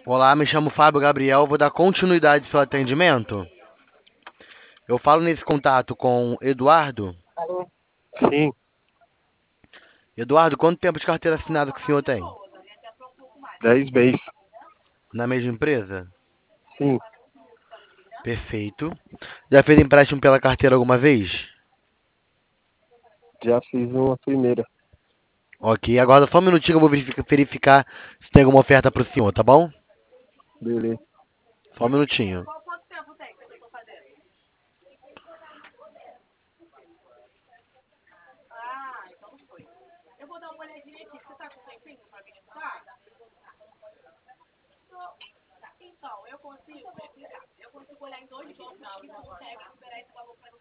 Olá, me chamo Fábio Gabriel, vou dar continuidade ao seu atendimento. Eu falo nesse contato com Eduardo. Sim, Eduardo, quanto tempo de carteira assinada que o senhor tem? 10 meses. Na mesma empresa? Sim, Perfeito. Já fez empréstimo pela carteira alguma vez? já fiz uma primeira. Ok, agora só um minutinho que eu vou verificar se tem alguma oferta para o senhor, tá bom? Beleza. Só um minutinho.